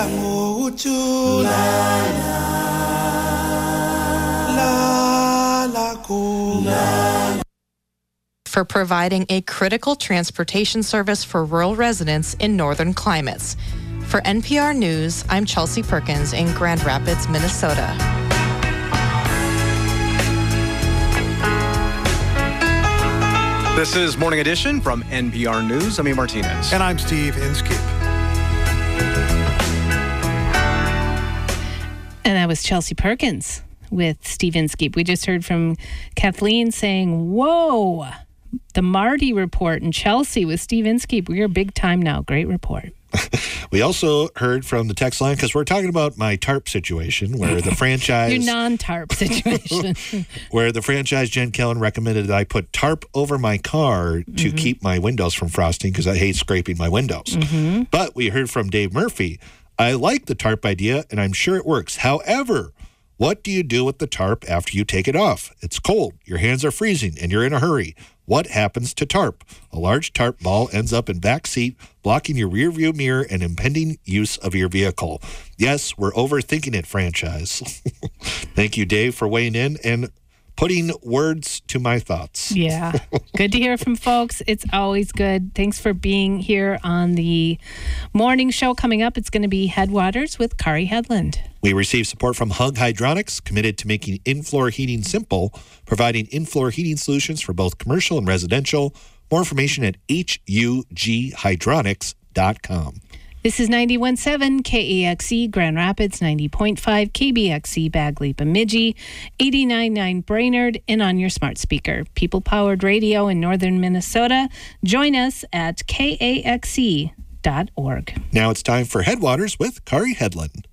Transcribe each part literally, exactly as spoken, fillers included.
for providing a critical transportation service for rural residents in northern climates. For N P R News, I'm Chelsea Perkins in Grand Rapids, Minnesota. This is Morning Edition from N P R News. I'm Ian Martinez. And I'm Steve Inskeep. And that was Chelsea Perkins with Steve Inskeep. We just heard from Kathleen saying, whoa, the Marty report in Chelsea with Steve Inskeep. We're big time now. Great report. We also heard from the text line because we're talking about my TARP situation where the franchise... Your non-TARP situation. where the franchise, Jen Kellen, recommended that I put tarp over my car to mm-hmm. keep my windows from frosting because I hate scraping my windows. Mm-hmm. But we heard from Dave Murphy. I like the tarp idea and I'm sure it works. However, what do you do with the tarp after you take it off? It's cold, your hands are freezing, and you're in a hurry. What happens to tarp? A large tarp ball ends up in back seat, blocking your rear view mirror and impeding use of your vehicle. Yes, we're overthinking it, franchise. Thank you, Dave, for weighing in and putting words to my thoughts. Yeah. Good to hear from folks. It's always good. Thanks for being here on the morning show. Coming up, it's going to be Headwaters with Kari Headland. We receive support from Hug Hydronics, committed to making in-floor heating simple, providing in-floor heating solutions for both commercial and residential. More information at H U G hydronics dot com. This is ninety-one point seven K A X E Grand Rapids, ninety point five K B X E Bagley Bemidji, eighty-nine point nine Brainerd, and on your smart speaker. People-powered radio in northern Minnesota. Join us at K A X E dot org. Now it's time for Headwaters with Kari Headland.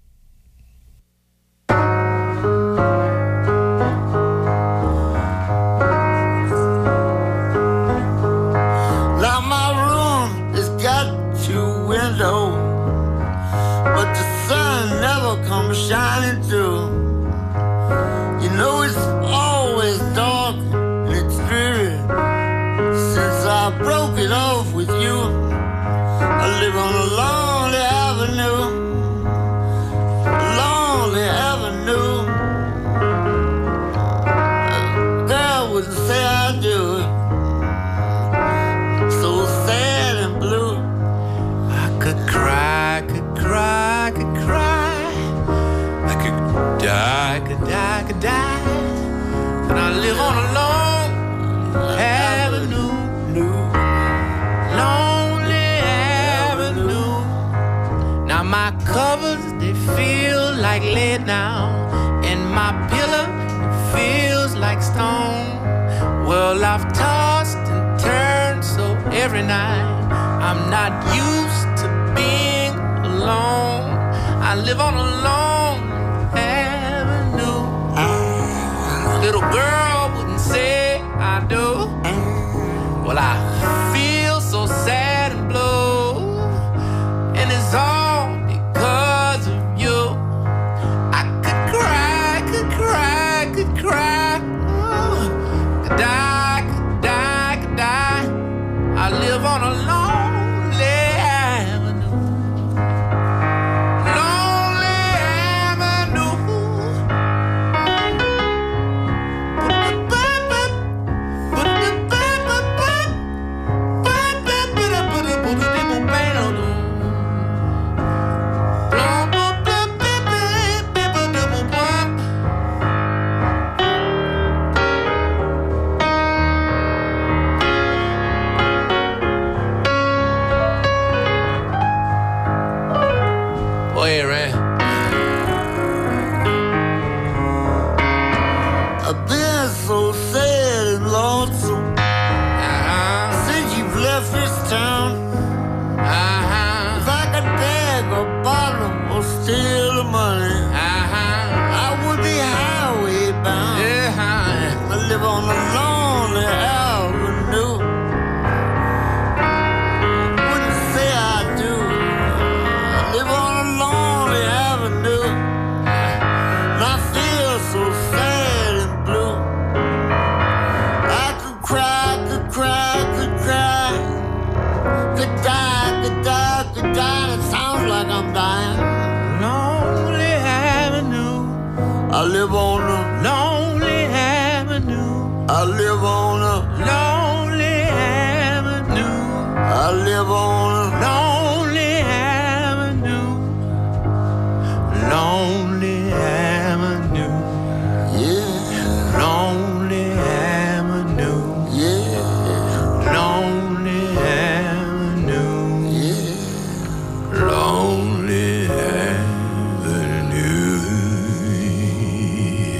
Now my room has got two windows, but the sun never comes shining through. You know it's always dark and it's dreary since I broke it off with you. I live on a lonely avenue, a lonely avenue. A girl wouldn't say I do it. So sad and blue. I could cry, could cry, could cry. I could die, could die, could die. And I live on a long avenue, lonely avenue. Now my covers, they feel like lead now, and my pillow feels like stone. Well, I've tossed and turned so every night I'm not used to being alone. I live on a long avenue. Little girl wouldn't say I do. Well, I feel so sad and blue, and it's all because of you. I could cry, could cry, could cry, could die, could die, could die. I live on a lonely avenue, lonely avenue. Wait, Ray. I've been so sad and lonesome uh-huh. since you've left this town. Uh-huh. If I could beg a bottle or steal the money, uh-huh. I would be highway bound. Yeah. I live on a lonely avenue. Wouldn't say I do. I live on a lonely live on a lonely avenue. I live on a lonely avenue. I live on a lonely avenue. Lonely avenue. Yeah. Lonely avenue. Yeah. Lonely avenue. Yeah. Lonely avenue.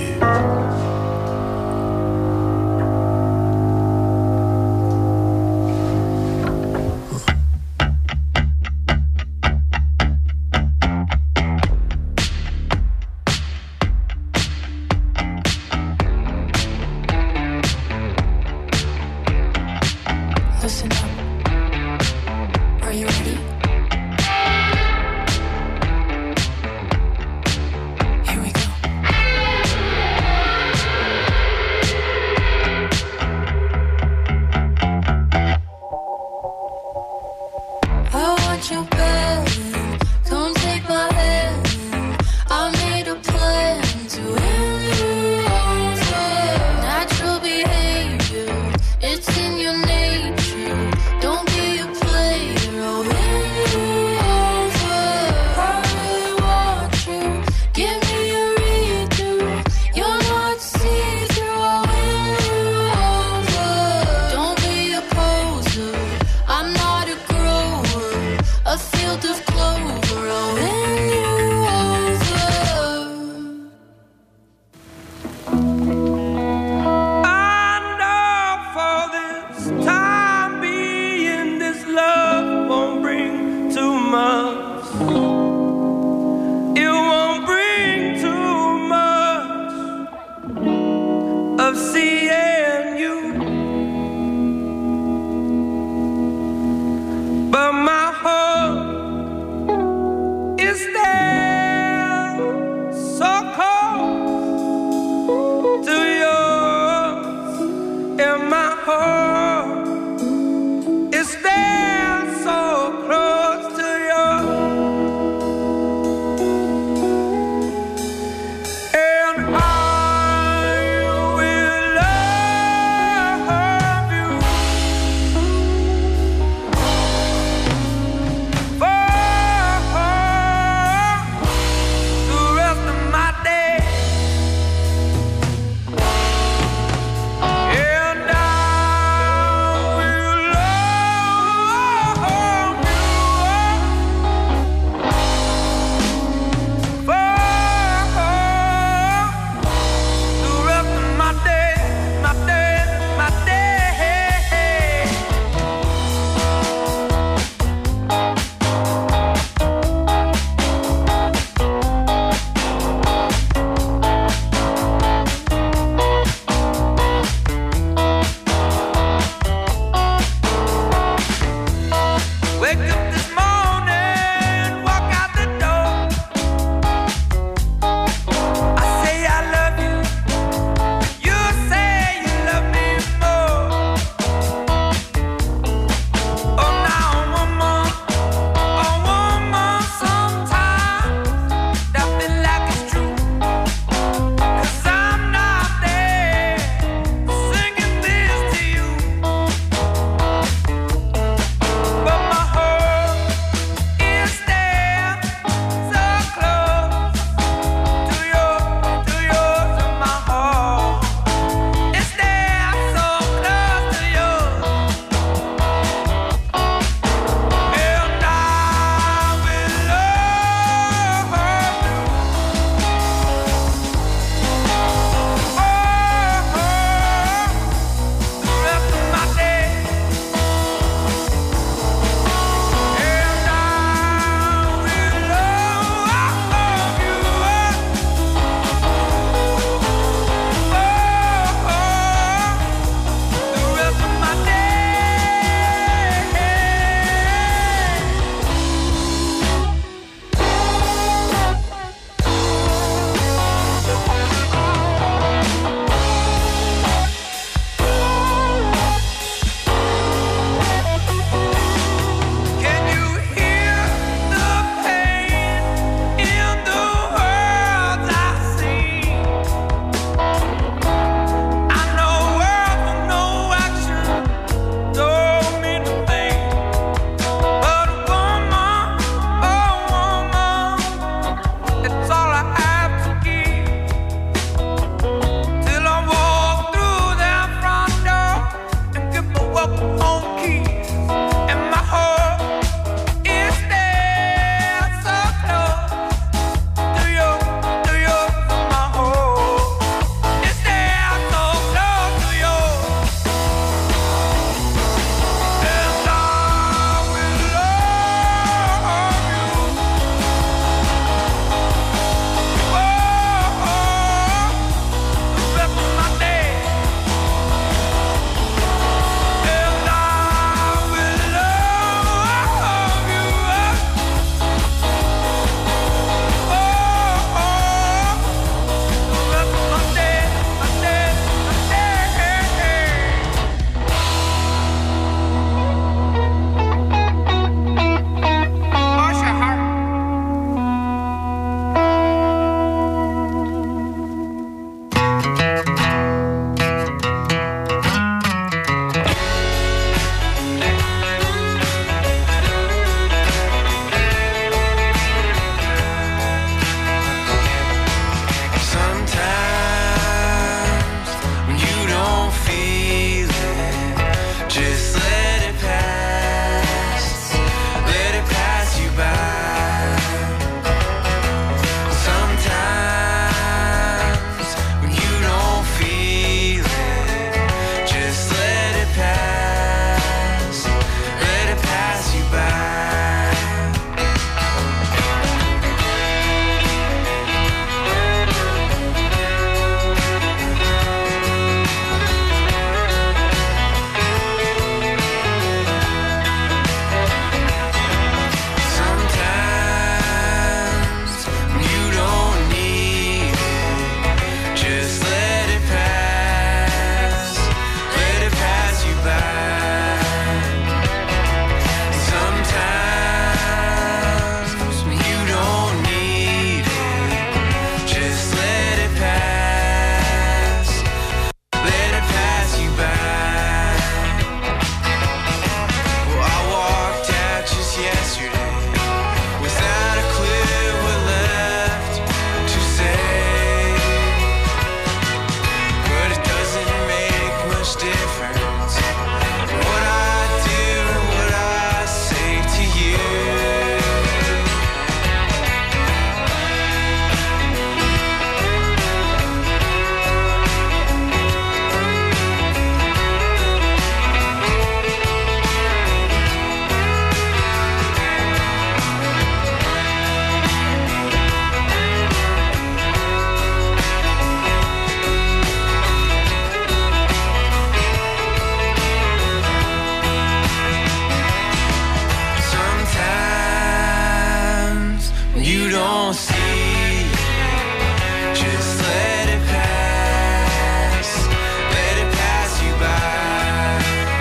you don't see, just let it pass, let it pass you by.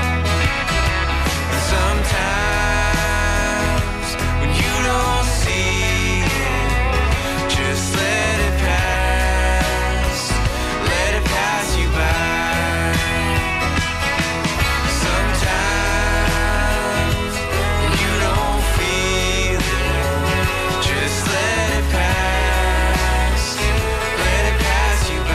And sometimes when you don't see it, just let it pass, let it pass you by. Sometimes when you don't feel it, just let it pass, let it pass you by.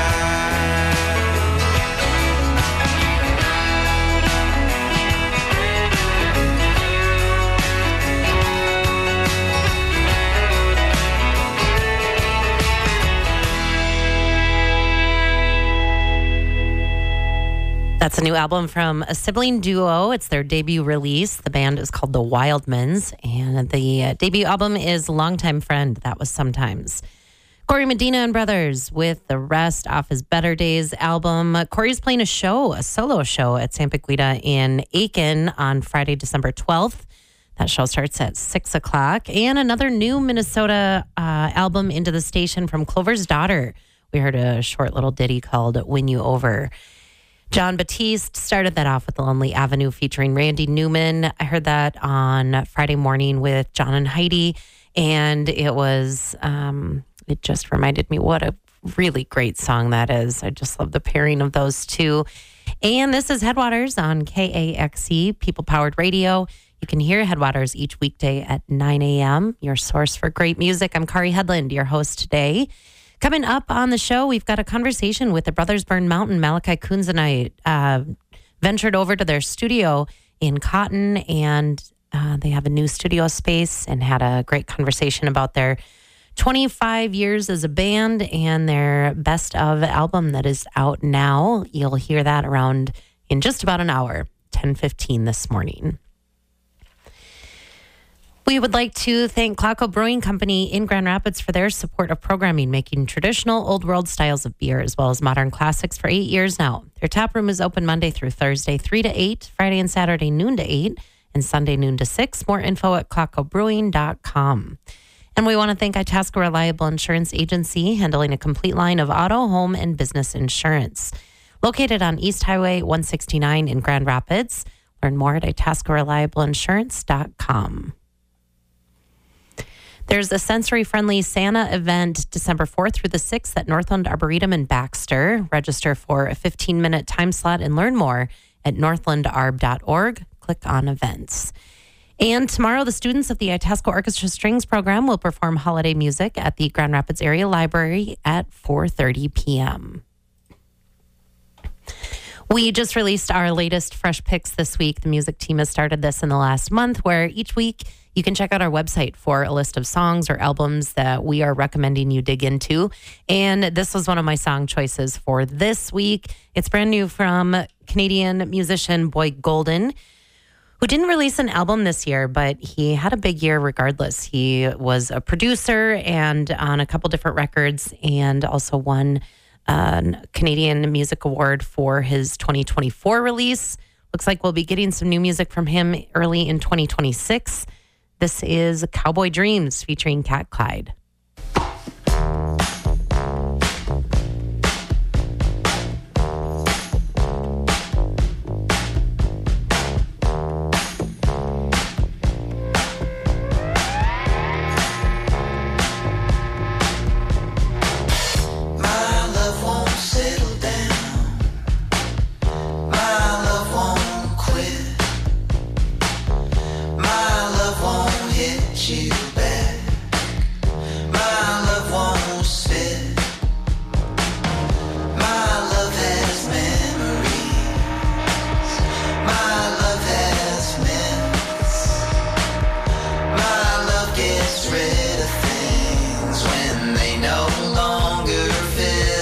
That's a new album from a sibling duo. It's their debut release. The band is called the Wildmans, and the uh, debut album is Longtime Friend. That was Sometimes. Corey Medina and Brothers with The Rest off his Better Days album. Uh, Corey's playing a show, a solo show at San Paquita in Aiken on Friday, December twelfth. That show starts at six o'clock. And another new Minnesota uh, album into the station from Clover's Daughter. We heard a short little ditty called Win You Over. John Batiste started that off with The Lonely Avenue featuring Randy Newman. I heard that on Friday morning with John and Heidi, and it was, um, it just reminded me what a really great song that is. I just love the pairing of those two. And this is Headwaters on K A X E, People-Powered Radio. You can hear Headwaters each weekday at nine a.m., your source for great music. I'm Kari Headland, your host today. Coming up on the show, we've got a conversation with the Brothers Burn Mountain. Malachi Coons and I uh, ventured over to their studio in Cotton, and uh, they have a new studio space, and had a great conversation about their twenty-five years as a band and their best of album that is out now. You'll hear that around in just about an hour, ten fifteen this morning. We would like to thank Claco Brewing Company in Grand Rapids for their support of programming, making traditional old world styles of beer as well as modern classics for eight years now. Their tap room is open Monday through Thursday, three to eight, Friday and Saturday, noon to eight, and Sunday, noon to six. More info at claco brewing dot com. And we want to thank Itasca Reliable Insurance Agency, handling a complete line of auto, home, and business insurance. Located on East Highway one sixty-nine in Grand Rapids. Learn more at itasca reliable insurance dot com. There's a sensory-friendly Santa event December fourth through the sixth at Northland Arboretum in Baxter. Register for a fifteen-minute time slot and learn more at northland arb dot org. Click on events. And tomorrow, the students of the Itasca Orchestra Strings program will perform holiday music at the Grand Rapids Area Library at four thirty p.m. We just released our latest Fresh Picks this week. The music team has started this in the last month, where each week you can check out our website for a list of songs or albums that we are recommending you dig into. And this was one of my song choices for this week. It's brand new from Canadian musician Boyd Golden, who didn't release an album this year, but he had a big year regardless. He was a producer and on a couple different records, and also won a Canadian Music Award for his twenty twenty-four release. Looks like we'll be getting some new music from him early in twenty twenty-six. This is Cowboy Dreams featuring Cat Clyde. You back. My love won't spit. My love has memories. My love has minutes. My love gets rid of things when they no longer fit.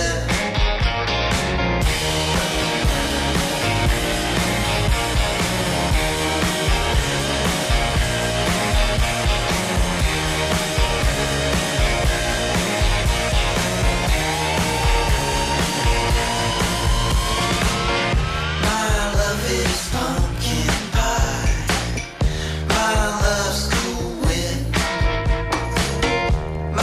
My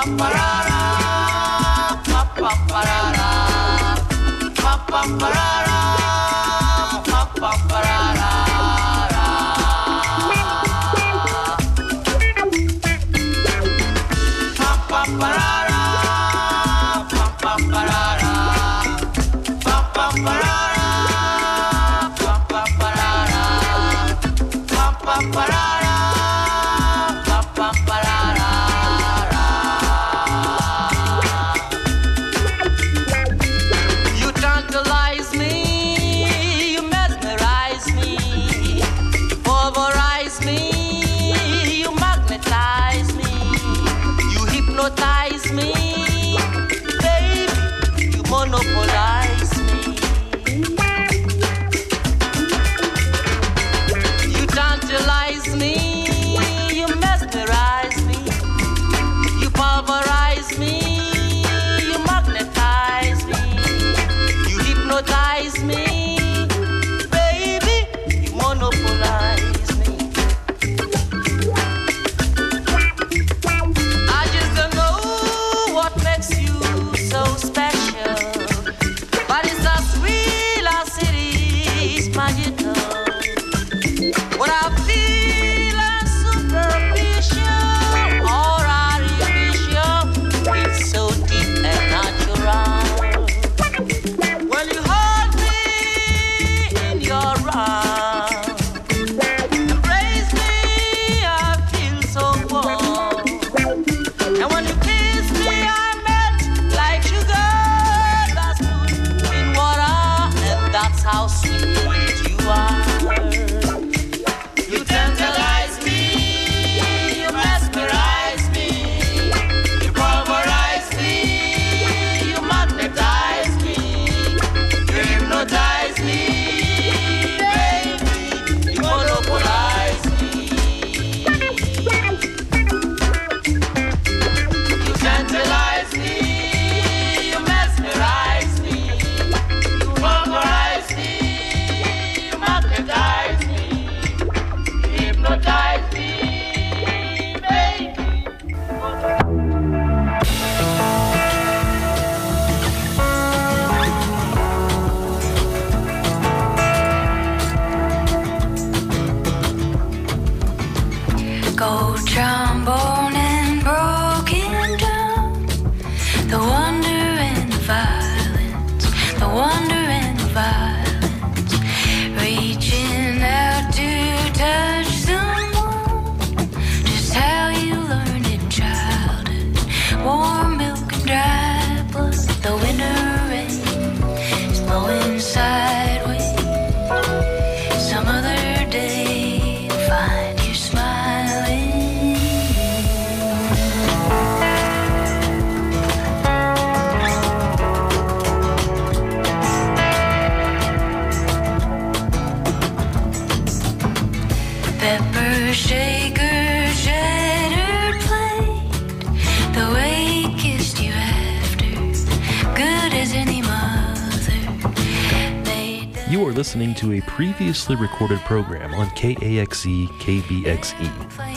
You are listening to a previously recorded program on K A X E K B X E.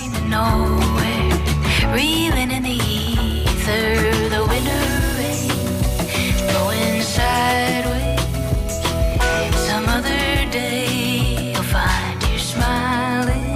Nowhere, reeling in the ether, the winter rain blowing sideways. Some other day you'll find you smiling.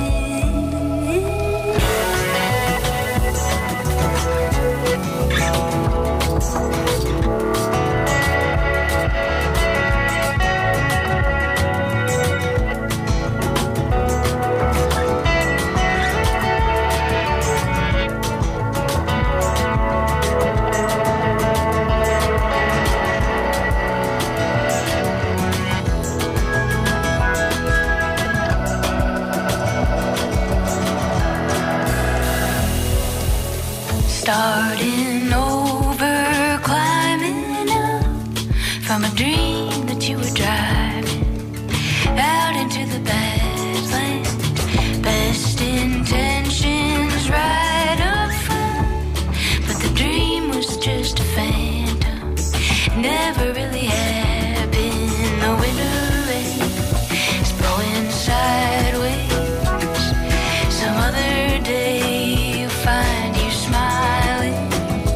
Starting over, climbing up from a dream that you were driving out into the badlands. Best intentions right up front, but the dream was just a phantom. Never really happened. The winter rain is blowing sideways. Some other day you'll find you smiling.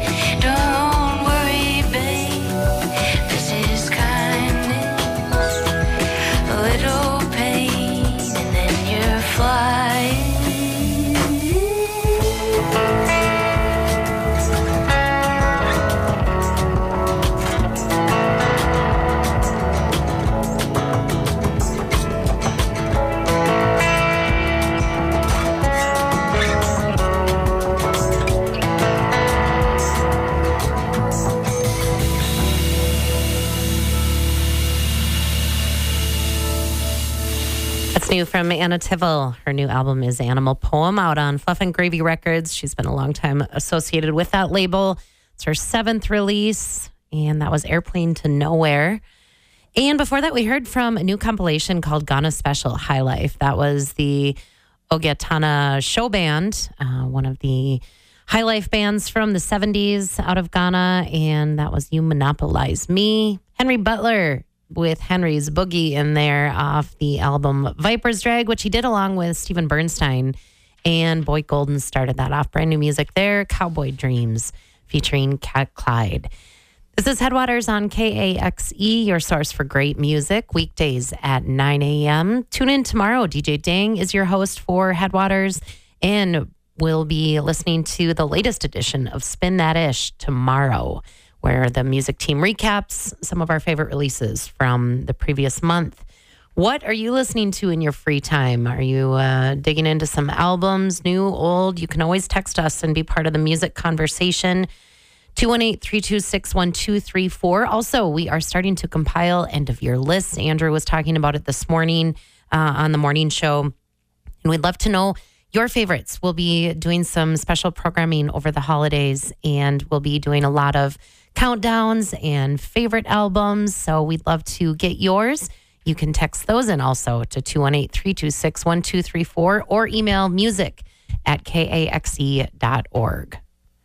New from Anna Tivell. Her new album is Animal Poem, out on Fluff and Gravy Records. She's been a long time associated with that label. It's her seventh release, and that was Airplane to Nowhere. And before that, we heard from a new compilation called Ghana Special High Life. That was the Ogetana Show Band, uh, one of the high life bands from the seventies out of Ghana, and that was You Monopolize Me. Henry Butler with Henry's Boogie in there off the album Viper's Drag, which he did along with Stephen Bernstein. And Boyd Golden started that off. Brand new music there, Cowboy Dreams, featuring Cat Clyde. This is Headwaters on K A X E, your source for great music, weekdays at nine a.m. Tune in tomorrow. D J Dang is your host for Headwaters, and we'll be listening to the latest edition of Spin That Ish tomorrow, where the music team recaps some of our favorite releases from the previous month. What are you listening to in your free time? Are you uh, digging into some albums, new, old? You can always text us and be part of the music conversation. two one eight, three two six, one two three four. Also, we are starting to compile end-of-year lists. Andrew was talking about it this morning uh, on the morning show. And we'd love to know your favorites. We'll be doing some special programming over the holidays, and we'll be doing a lot of countdowns and favorite albums. So we'd love to get yours. You can text those in also to two one eight, three two six, one two three four or email music at k a x e dot org.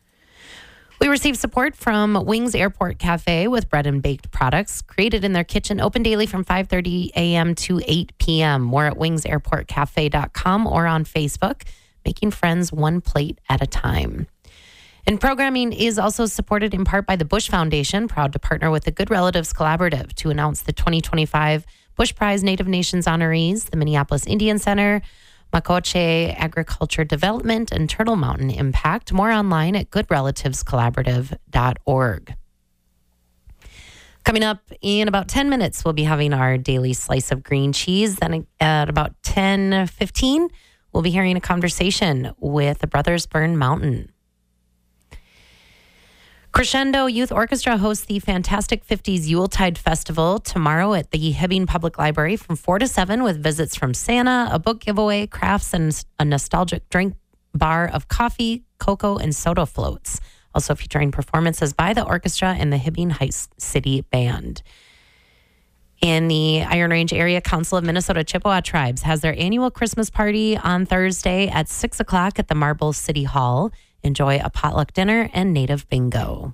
We received support from Wings Airport Cafe with bread and baked products created in their kitchen, open daily from five thirty a.m. to eight p.m. More at wings airport cafe dot com or on Facebook, making friends one plate at a time. And programming is also supported in part by the Bush Foundation, proud to partner with the Good Relatives Collaborative to announce the twenty twenty-five Bush Prize Native Nations honorees, the Minneapolis Indian Center, Makoche Agriculture Development, and Turtle Mountain Impact. More online at good relatives collaborative dot org. Coming up in about ten minutes, we'll be having our daily slice of green cheese. Then at about ten fifteen, we'll be hearing a conversation with the Brothers Burn Mountain. Crescendo Youth Orchestra hosts the Fantastic fifties Yuletide Festival tomorrow at the Hibbing Public Library from four to seven with visits from Santa, a book giveaway, crafts, and a nostalgic drink bar of coffee, cocoa, and soda floats. Also featuring performances by the orchestra and the Hibbing High City Band. And the Iron Range Area Council of Minnesota Chippewa Tribes has their annual Christmas party on Thursday at six o'clock at the Marble City Hall. Enjoy a potluck dinner and native bingo.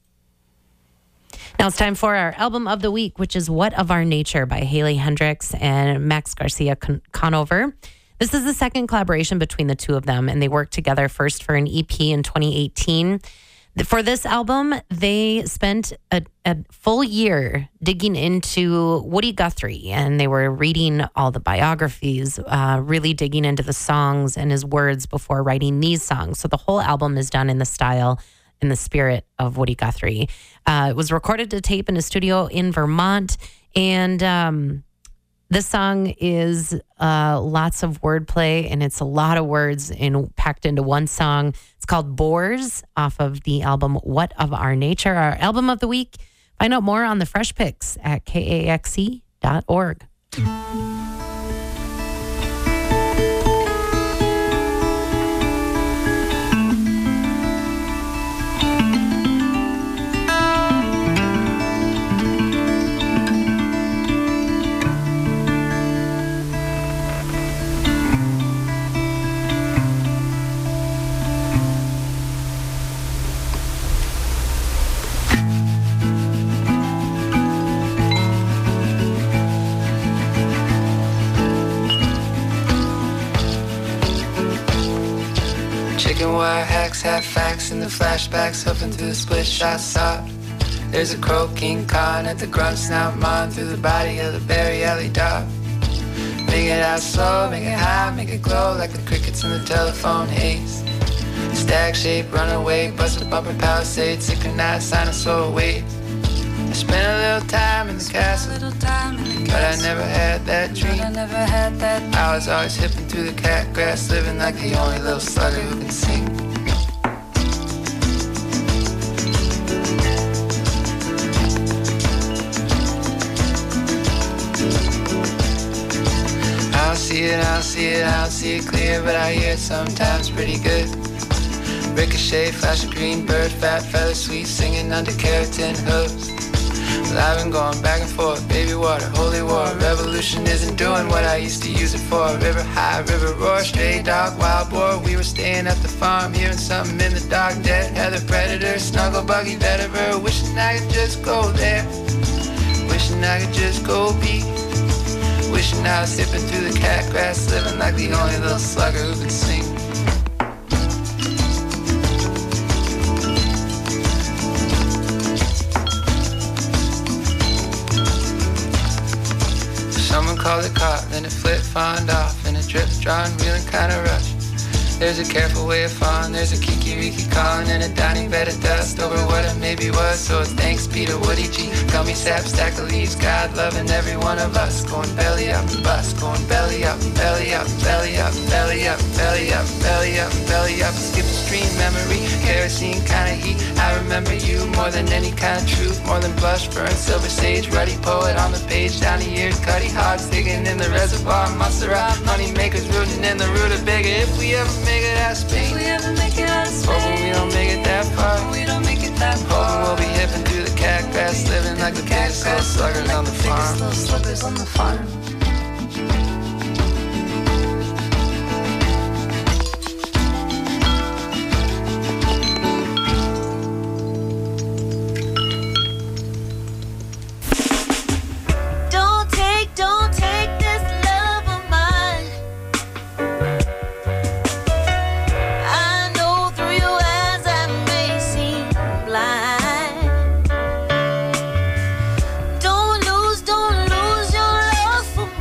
Now it's time for our album of the week, which is What of Our Nature by Haley Hendricks and Max Garcia Conover. This is the second collaboration between the two of them, and they worked together first for an E P in twenty eighteen. For this album, they spent a, a full year digging into Woody Guthrie, and they were reading all the biographies, uh, really digging into the songs and his words before writing these songs. So the whole album is done in the style and the spirit of Woody Guthrie. Uh, it was recorded to tape in a studio in Vermont, and um, this song is uh, lots of wordplay, and it's a lot of words in, packed into one song. It's called Boars off of the album What of Our Nature, our album of the week. Find out more on the Fresh Picks at k a x e dot org. Chicken wire hacks, half facts in the flashbacks, huffing through the split shot stop. There's a croaking con at the grunt snout mon through the body of the Barry Alley dog. Make it out slow, make it high, make it glow like the crickets in the telephone haze. Stag shape, runaway, busted bumper palisade, synchronized dinosaur waves. I spent a little time in the castle, but I never had that dream. I was always hipping through the cat grass, living like the only little slugger who can sing. I'll see it, I don't see it, I don't see it clear, but I hear it sometimes pretty good. Ricochet, flash of green bird, fat feather, sweet singing under keratin hooves. Well, I've been going back and forth, baby water, holy war. Revolution isn't doing what I used to use it for. River high, river roar, stray dog, wild boar. We were staying at the farm, hearing something in the dark. Dead heather, predator, snuggle buggy, vetiver. Wishing I could just go there. Wishing I could just go be. Wishing I was zipping through the cat grass, living like the only little slugger who could sing. Someone called it caught, then it flipped, fawned off, and it dripped, drawn, reeling, kinda rushed. There's a careful way of falling, there's a kiki-riki calling, and a dining bed of dust over what it maybe was. So thanks be to Woody G, gummy sap, stack of leaves, God loving every one of us. Going belly up and bust, going belly up, belly up, belly up, belly up, belly up, belly up, belly up. Skip the stream memory, kerosene kind of heat. I remember you more than any kind of truth, more than blush, burn, silver sage, ruddy poet on the page. Down the years, cutty hogs digging in the reservoir, Montserrat, money makers rooting in the rutabaga. If we ever make it out of Spain, We ever make it out of Spain. hoping we don't make it that far. We don't make it that far. Hoping we'll be hipping through the cat grass, living like the biggest little sluggers on the farm. Little sluggers on the farm. Don't take, don't take this love of mine. I know through your eyes I may seem blind. Don't lose, don't lose your love for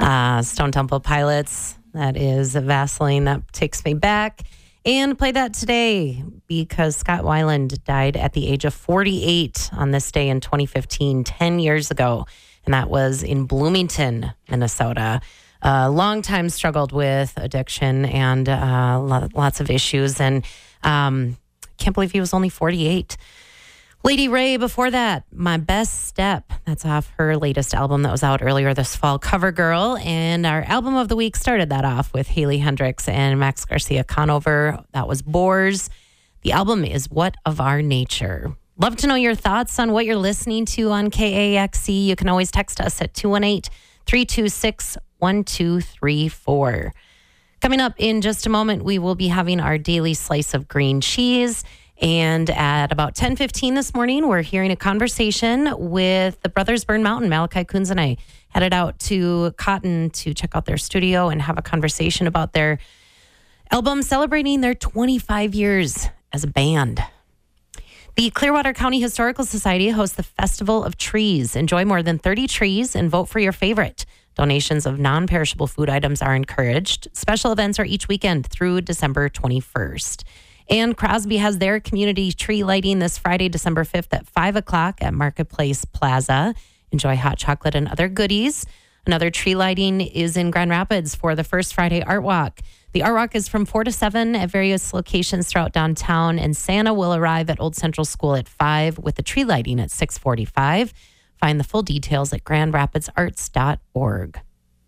Uh, Stone Temple Pilots, that is Vaseline, that takes me back. And play that today because Scott Weiland died at the age of forty-eight on this day in twenty fifteen, ten years ago. And that was in Bloomington, Minnesota. Uh, long time struggled with addiction and uh, lots of issues. And um, can't believe he was only forty-eight. Lady Ray, before that, My Best Step. That's off her latest album that was out earlier this fall, Cover Girl. And our album of the week started that off with Haley Hendricks and Max Garcia Conover. That was Boars. The album is What of Our Nature. Love to know your thoughts on what you're listening to on K A X E. You can always text us at two one eight, three two six, one two three four. Coming up in just a moment, we will be having our daily slice of green cheese. And at about ten fifteen this morning, we're hearing a conversation with the brothers Burn Mountain. Malachi Coons and I headed out to Cotton to check out their studio and have a conversation about their album celebrating their twenty-five years as a band. The Clearwater County Historical Society hosts the Festival of Trees. Enjoy more than thirty trees and vote for your favorite. Donations of non-perishable food items are encouraged. Special events are each weekend through December twenty-first. And Crosby has their community tree lighting this Friday, December fifth at five o'clock at Marketplace Plaza. Enjoy hot chocolate and other goodies. Another tree lighting is in Grand Rapids for the First Friday Art Walk. The Art Walk is from four to seven at various locations throughout downtown, and Santa will arrive at Old Central School at five with the tree lighting at six forty-five. Find the full details at grand rapids arts dot org.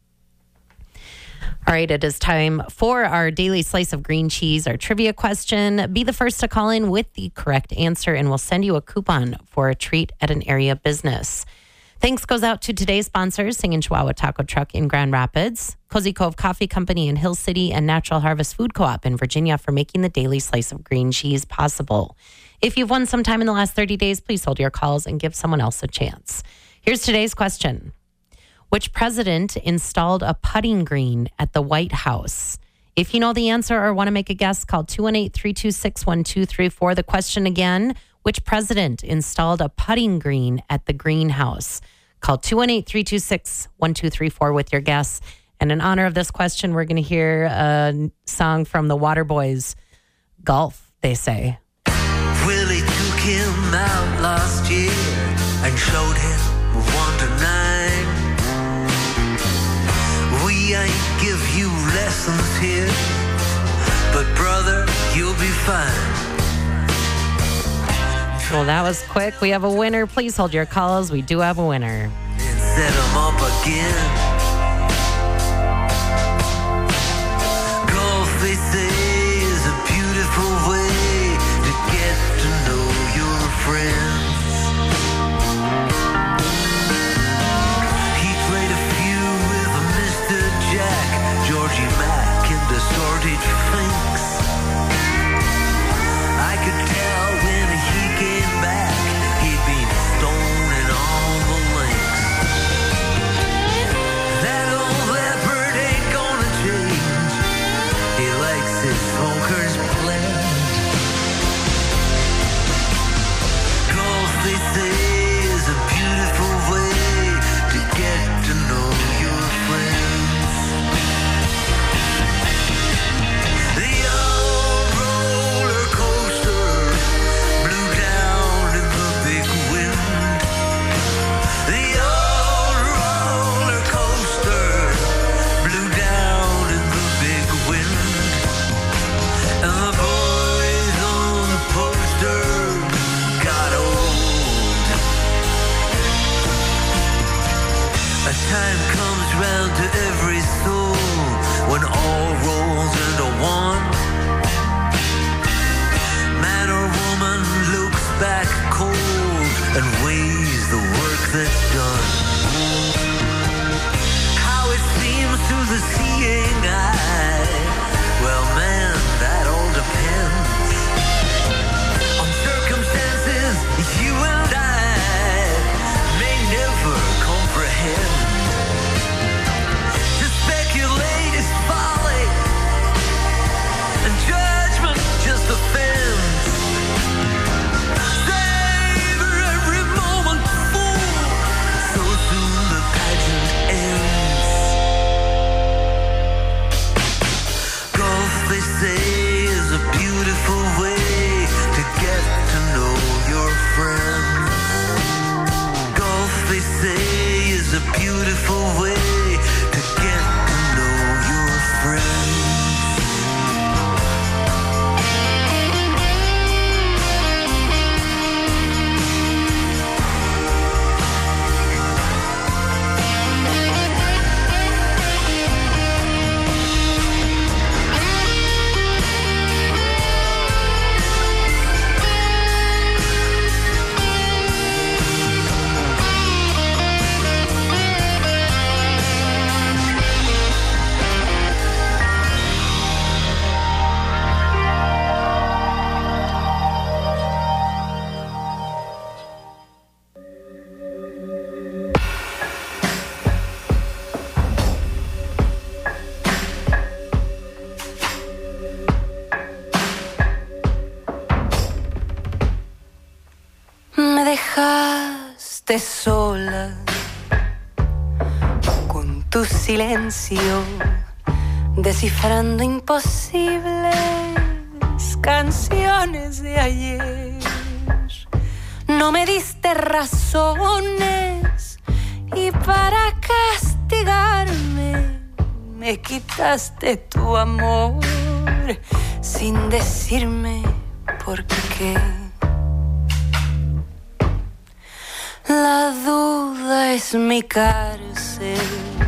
All right, it is time for our daily slice of green cheese, our trivia question. Be the first to call in with the correct answer, and we'll send you a coupon for a treat at an area business. Thanks goes out to today's sponsors, Singing Chihuahua Taco Truck in Grand Rapids, Cozy Cove Coffee Company in Hill City, and Natural Harvest Food Co-op in Virginia for making the daily slice of green cheese possible. If you've won sometime in the last thirty days, please hold your calls and give someone else a chance. Here's today's question. Which president installed a putting green at the White House? If you know the answer or want to make a guess, call two one eight, three two six, one two three four. The question again, which president installed a putting green at the greenhouse? Call two one eight, three two six, one two three four with your guess. And in honor of this question, we're going to hear a song from the Waterboys, Golf, they say. Willie took him out last year and showed him one to nine. We ain't give you lessons here, but brother, you'll be fine. Well, that was quick. We have a winner. Please hold your calls. We do have a winner. And set them up again. Golf, they say, is a beautiful way to get to know your friends. He played a few with Mister Jack, Georgie Mac, and Assorted Finks. I could tell when he came back, he'd been stoning all the links. That old leopard ain't gonna change. He likes his smokers blend. Golf, they say, is a beautiful way to get to know your friends. The old roller coaster blew down in the big wind. The old roller coaster blew down in the big wind. And the boys on the poster got old. A time comes round to every soul when all rolls into one. Man or woman looks back cold and weighs the work that's done. How it seems to the seeing eye, well, man, that all depends on circumstances you and I may never comprehend. To speculate is folly, and judgment just offends. Savor every moment, fool, so soon the pageant ends. beautiful way to get to know your friends. Me dejaste sola con tu silencio, descifrando imposibles canciones de ayer. No me diste razones y para castigarme me quitaste tu amor sin decirme por qué. La duda es mi cárcel,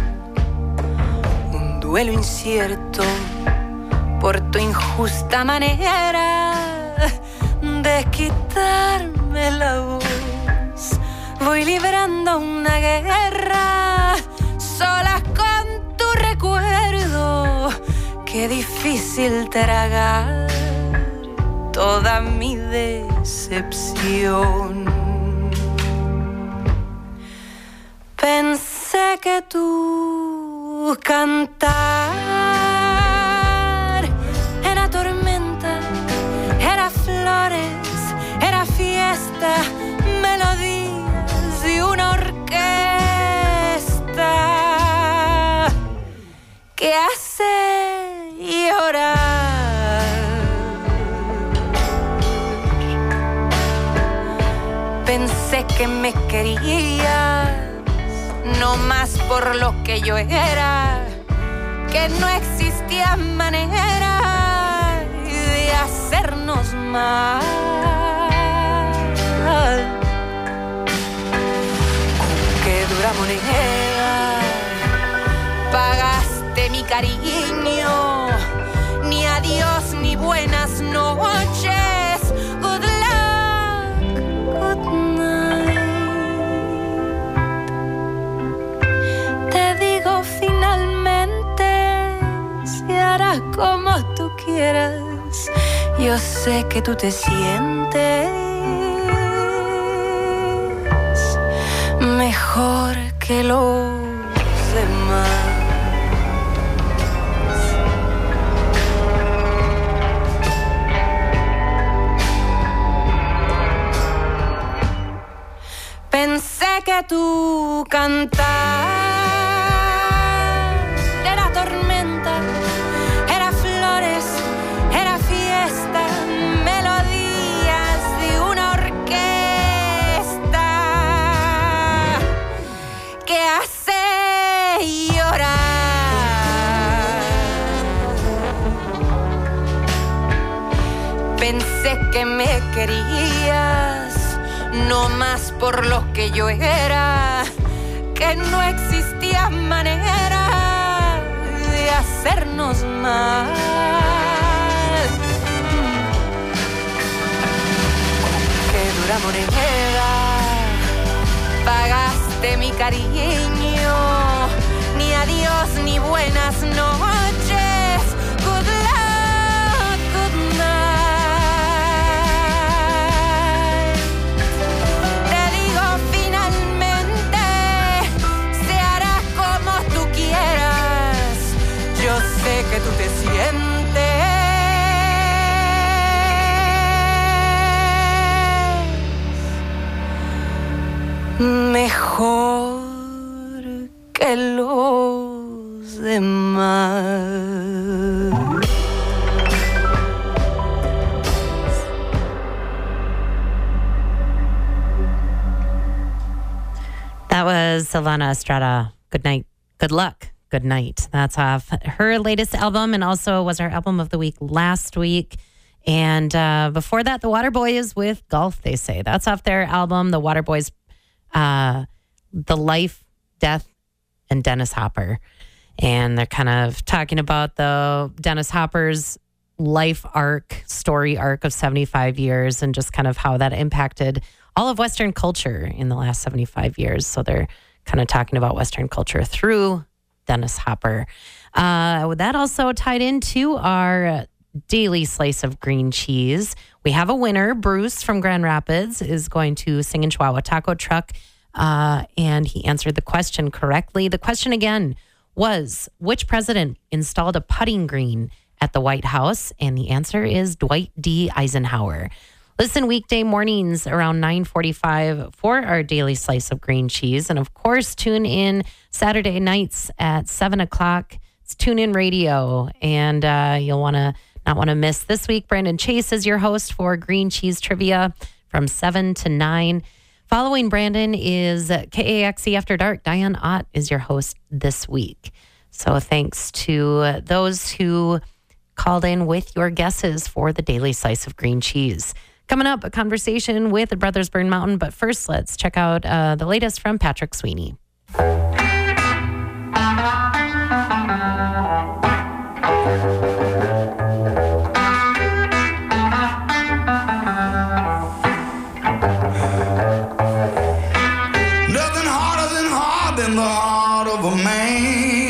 un duelo incierto por tu injusta manera de quitarme la voz. Voy librando una guerra sola con tu recuerdo. Qué difícil tragar toda mi decepción. Pensé que tú cantar era tormenta, era flores, era fiesta, melodías y una orquesta que hace llorar. Pensé que me querías no más por lo que yo era, que no existía manera de hacernos mal. Con qué dura moneda pagaste mi cariño, ni adiós ni buenas noches, good luck, good night. Te digo finalmente, se hará como tú quieras. Yo sé que tú te sientes mejor que los demás. Pensé que tú cantar era tormenta, era flores, era fiesta, melodías de una orquesta que hace llorar. Pensé que me querías no más por lo que yo era, que no existía manera de hacernos mal. Qué dura moneda pagaste mi cariño, ni adiós ni buenas noches, good luck, good night. Te digo finalmente, se hará como tú quieras. Yo sé que tú te sientes mejor que los demás. That was Silvana Estrada Good night. Good luck. Good night. That's off her latest album and also was our album of the week last week. And uh, before that, the Waterboys with Golf, They Say. That's off their album, The Waterboys, uh, The Life, Death, and Dennis Hopper. And they're kind of talking about the Dennis Hopper's life arc, story arc of seventy-five years and just kind of how that impacted all of Western culture in the last seventy-five years. So they're kind of talking about Western culture through Dennis Hopper. Uh, that also tied into our daily slice of green cheese. We have a winner. Bruce from Grand Rapids is going to sing in Chihuahua Taco Truck. Uh, and he answered the question correctly. The question again was, which president installed a putting green at the White House? And the answer is Dwight D. Eisenhower. Listen weekday mornings around nine forty-five for our daily slice of green cheese. And of course, tune in Saturday nights at seven o'clock. It's Tune In Radio. And uh, you'll want to not want to miss this week. Brandon Chase is your host for Green Cheese Trivia from seven to nine. Following Brandon is K A X E After Dark. Diane Ott is your host this week. So thanks to those who called in with your guesses for the daily slice of green cheese. Coming up, a conversation with the Brothers Burn Mountain. But first, let's check out uh, the latest from Patrick Sweeney. Nothing harder than hard in the heart of a man.